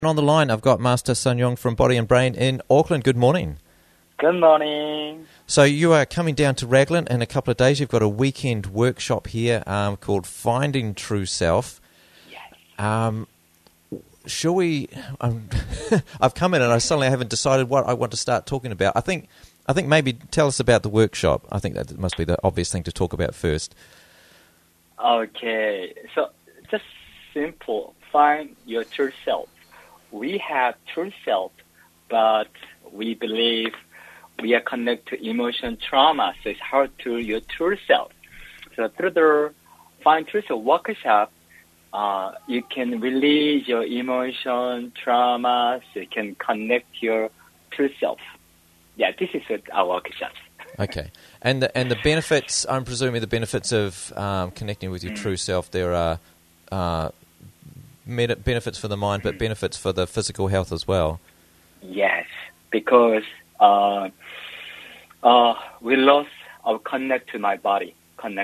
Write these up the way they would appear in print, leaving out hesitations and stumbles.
On the line, I've got Master Sun Yong from Body and Brain in Auckland. Good morning. Good morning. So you are coming down to Raglan in a couple of days. You've got a weekend workshop here called Finding True Self. Yes. Shall we? I've come in and I suddenly haven't decided what I want to start talking about. I think maybe tell us about the workshop. I think that must be the obvious thing to talk about first. Okay. So just simple. Find your true self. We have true self, but we believe we are connected to emotion trauma, so it's hard to your true self. So through the Find True Self workshop, you can release your emotion trauma, so you can connect your true self. Yeah, this is our workshop. Okay, and the benefits. I'm presuming the benefits of connecting with your true self. There are benefits for the mind, but benefits for the physical health as well. Yes, because we lost our connection to my body.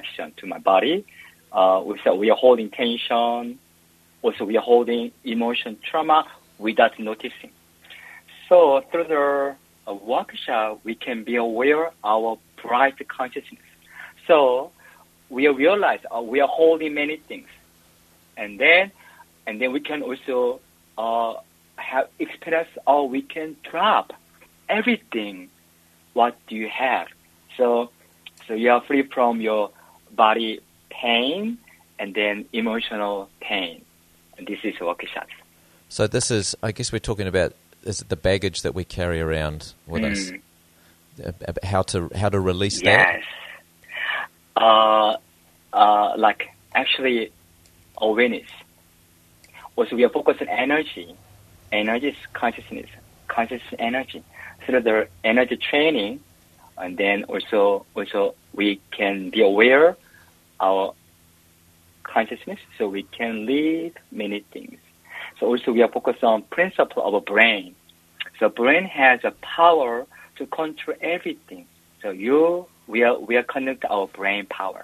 We are holding tension. Also, we are holding emotion trauma without noticing. So through the workshop, we can be aware of our bright consciousness. So we realize we are holding many things, and then we can also have experience, or we can drop everything. What do you have? So you are free from your body pain and then emotional pain. And this is workshop. So this is, I guess we're talking about, is it the baggage that we carry around with us? How to release that? Yes. Like actually awareness. Also, we are focused on energy. Energy is consciousness, conscious energy. Through the energy training, and then also we can be aware our consciousness, so we can lead many things. So also we are focused on principle of a brain. So brain has a power to control everything. So we are connected to our brain power.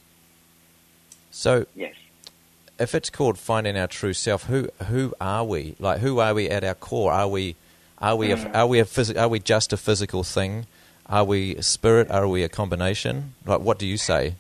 So yes. If it's called finding our true self, who are we? Like, who are we at our core? Are we just a physical thing? Are we a spirit? Are we a combination? Like, what do you say?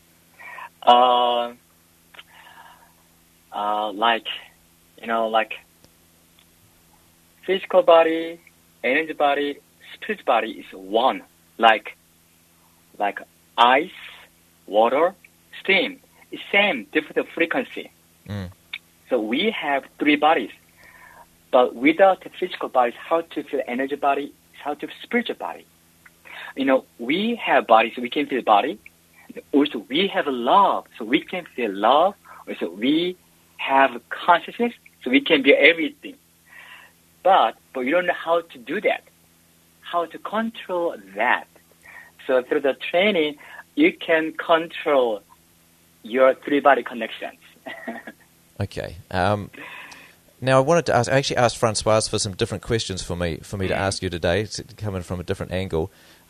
Like physical body, energy body, spirit body is one. Like ice, water, steam. It's same, different frequency. So we have three bodies, but without the physical body, how to feel energy body, how to feel spiritual body. We have bodies, so we can feel body. Also, we have love, so we can feel love. Also, we have consciousness, so we can be everything. But we don't know how to do that, how to control that. So through the training, you can control your three-body connections. Okay. Now I wanted to ask. I actually asked Francoise for some different questions for me to ask you today, coming from a different angle.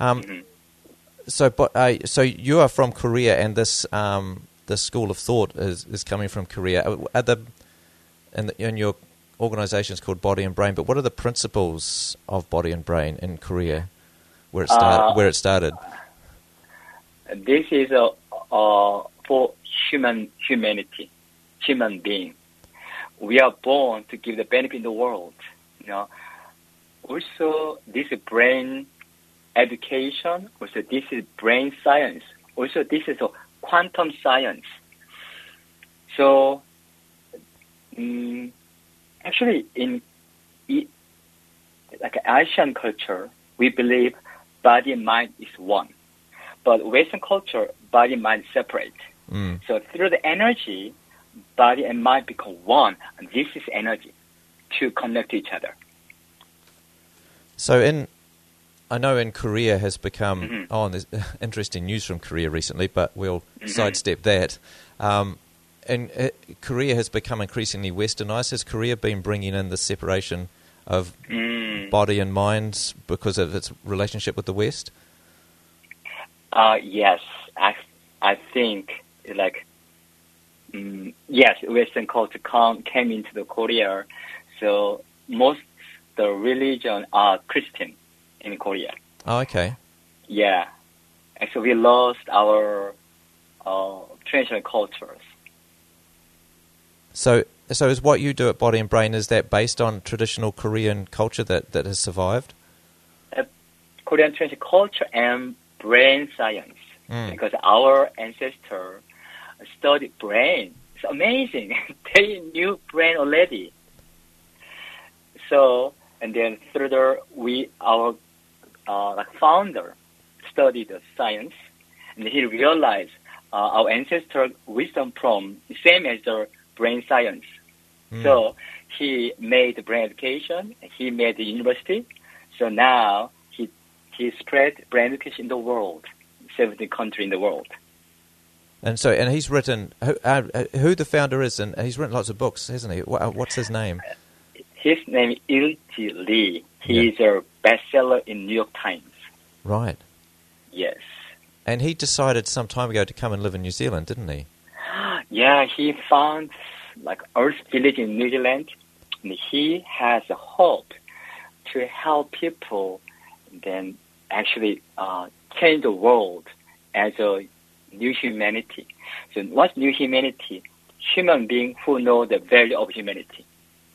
So you are from Korea, and this school of thought is coming from Korea. And your organisation is called Body and Brain. But what are the principles of Body and Brain in Korea, where it started? This is for humanity. Human being. We are born to give the benefit in the world. Also, this is brain education. Also, this is brain science. Also, this is a quantum science. So, actually, in like Asian culture, we believe body and mind is one. But Western culture, body and mind separate. So through the energy, body and mind become one, and this is energy to connect to each other. So I know in Korea has become, and there's interesting news from Korea recently, but we'll sidestep that. And Korea has become increasingly westernized. Has Korea been bringing in the separation of body and mind because of its relationship with the West? Yes, I think yes, Western culture came into the Korea, so most the religion are Christian in Korea. Oh, okay. Yeah. Actually, we lost our traditional cultures. So is what you do at Body and Brain, is that based on traditional Korean culture that has survived? Korean traditional culture and brain science. Because our ancestors studied brain. It's amazing. They knew brain already. So, and then further, our founder studied the science, and he realized our ancestral wisdom from the same as the brain science. So he made the brain education. He made the university. So now he spread brain education in the world, 70 countries in the world. And he's written who the founder is, and he's written lots of books, hasn't he? What's his name? His name is Il-Ji Lee. He is a bestseller in New York Times. Right. Yes. And he decided some time ago to come and live in New Zealand, didn't he? Yeah, he found Earth Village in New Zealand, and he has a hope to help people then actually change the world as a new humanity. So what's new humanity? Human being who know the value of humanity.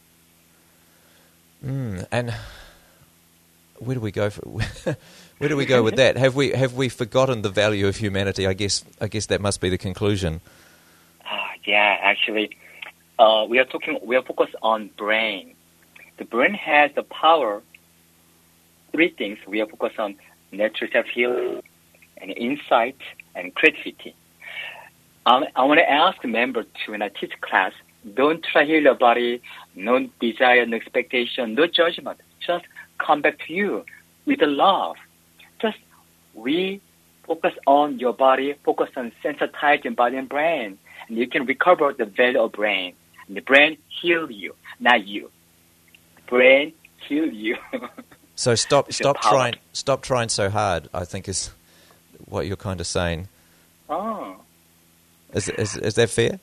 And where do we go? Where do we go with that? Have we forgotten the value of humanity? I guess that must be the conclusion. Yeah, actually, we are focused on brain. The brain has the power. 3 things we are focused on: natural self-healing, and insight, and creativity. I want to ask the member to, when I teach class, don't try to heal your body, no desire, no expectation, no judgment. Just come back to you with the love. Just we focus on your body, focus on sensitizing body and brain, and you can recover the value of brain. And the brain heal you, not you. The brain heal you. So stop trying so hard, I think, is what you're kind of saying. Oh. Is that fair?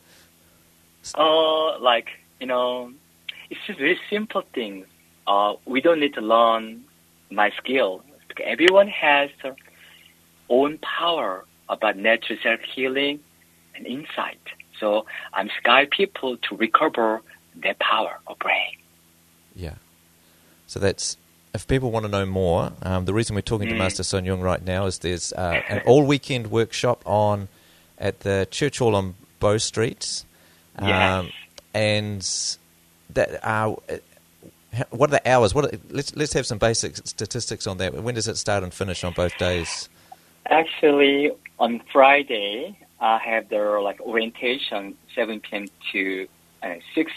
It's just very simple things. We don't need to learn my skill. Everyone has their own power about natural self-healing and insight. So I'm guide people to recover their power of brain. Yeah. So that's, if people want to know more, the reason we're talking to Master Sun Yung right now is there's an all-weekend workshop at the Church Hall on Bow Street. Yes. And that, what are the hours? Let's have some basic statistics on that. When does it start and finish on both days? Actually, on Friday, I have the orientation 7 p.m. to 6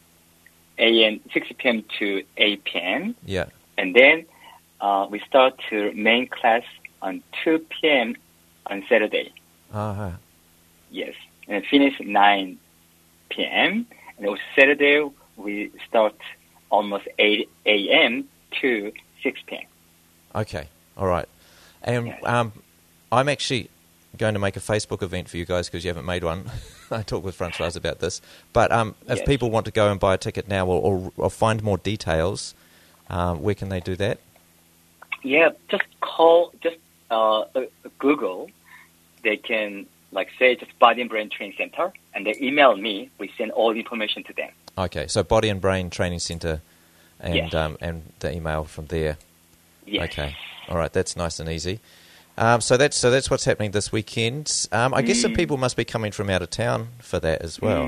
p.m. to 8 p.m. Yeah. And then we start to main class on 2 p.m. on Saturday. Uh-huh. Yes. And finish 9 p.m. And on Saturday, we start almost 8 a.m. to 6 p.m. Okay. All right. And yes. I'm actually going to make a Facebook event for you guys because you haven't made one. I talked with Francoise about this. But if people want to go and buy a ticket now or find more details, where can they do that? Yeah, just Google. They can say just Body and Brain Training Center, and they email me. We send all the information to them. Okay, so Body and Brain Training Center, and yes. And the email from there. Yes. Okay, all right, that's nice and easy. So that's what's happening this weekend. I guess some people must be coming from out of town for that as well.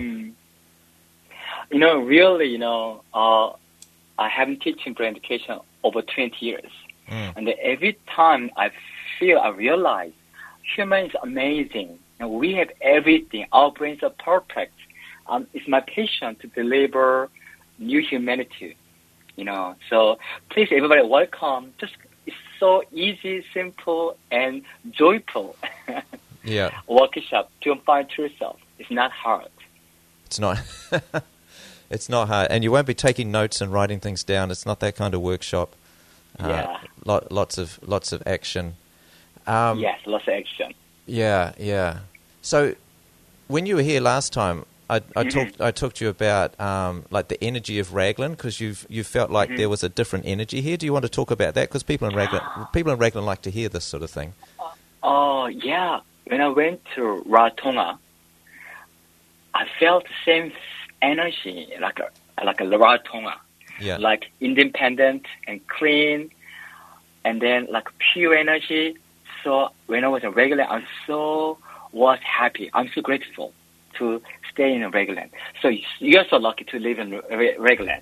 Really, I have been teaching brain education over 20 years. And every time I realize human is amazing. And we have everything. Our brains are perfect. It's my passion to deliver new humanity. So please, everybody, welcome. It's so easy, simple, and joyful. Yeah. Workshop to find true self. It's not hard. It's not. It's not hard, and you won't be taking notes and writing things down. It's not that kind of workshop. Yeah. Lots of action. Yes, lots of action. Yeah. So, when you were here last time, I talked to you about like the energy of Raglan, because you felt like there was a different energy here. Do you want to talk about that? Because people in Raglan like to hear this sort of thing. Oh yeah, when I went to Rarotonga, I felt the same energy like a Rarotonga, like independent and clean, and then like pure energy. So when I was in Raglan, I was happy. I'm so grateful to stay in Raglan. So you're so lucky to live in Raglan.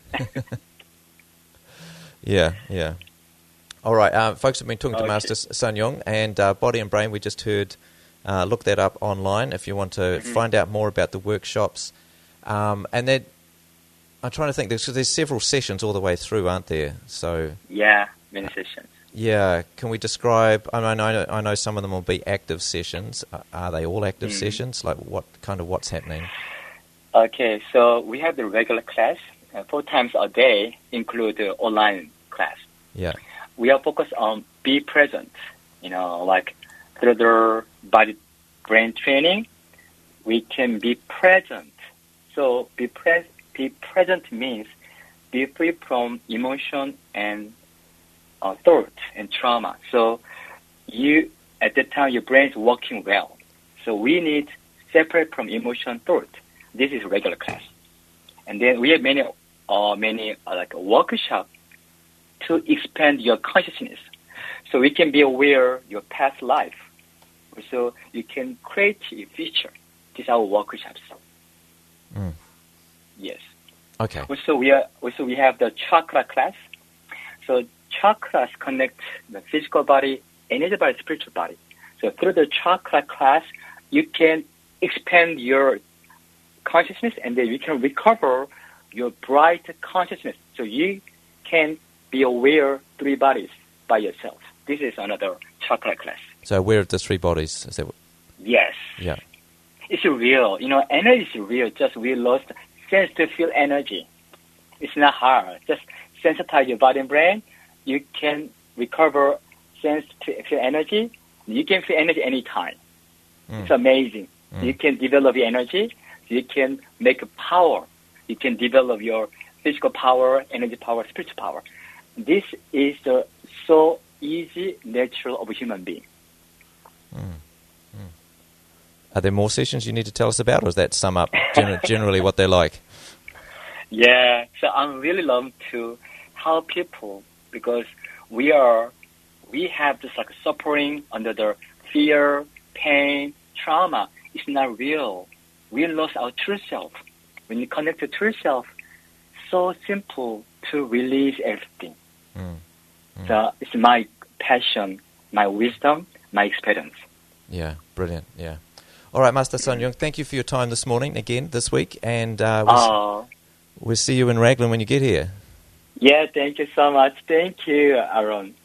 Yeah. All right, folks have been talking to Master Sun Yung, and Body and Brain, we just heard, look that up online if you want to find out more about the workshops. And then, I'm trying to think, there's several sessions all the way through, aren't there? So yeah, many sessions. Yeah, can we describe, I know some of them will be active sessions. Are they all active sessions? Like what's happening? Okay, so we have the regular class, 4 times a day, include the online class. Yeah. We are focused on be present, like through the body-brain training, we can be present. So be present means be free from emotion and thought and trauma. So at that time, your brain is working well. So we need separate from emotion thought. This is regular class. And then we have many like a workshop to expand your consciousness. So we can be aware of your past life. So you can create a future. These are our workshops. Yes. Okay. Also, we have the chakra class. So chakras connect the physical body, energy body, spiritual body. So through the chakra class, you can expand your consciousness, and then you can recover your bright consciousness. So you can be aware 3 bodies by yourself. This is another chakra class. So aware of the 3 bodies, is that what? Yes. Yeah. It's real. Energy is real. Just we lost sense to feel energy. It's not hard. Just sensitize your body and brain. You can recover sense to feel energy. You can feel energy anytime. It's amazing. You can develop your energy. You can make power. You can develop your physical power, energy power, spiritual power. This is so easy, natural of a human being. Are there more sessions you need to tell us about, or does that sum up generally what they're like? Yeah, so I really love to help people because we have this like suffering under the fear, pain, trauma. It's not real. We lost our true self. When you connect to true self, so simple to release everything. So it's my passion, my wisdom, my experience. Yeah, brilliant. Yeah. All right, Master Sun Yung, thank you for your time this morning, again, this week, and we'll see you in Raglan when you get here. Yeah, thank you so much. Thank you, Aaron.